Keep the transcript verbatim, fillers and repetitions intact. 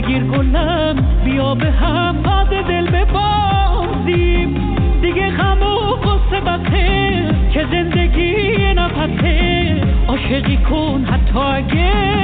بگیر گلم بیا به هم باز دل ببازیم، دیگه غم و غصه بسه که زندگی نفسه، عاشقی کن حتی اگه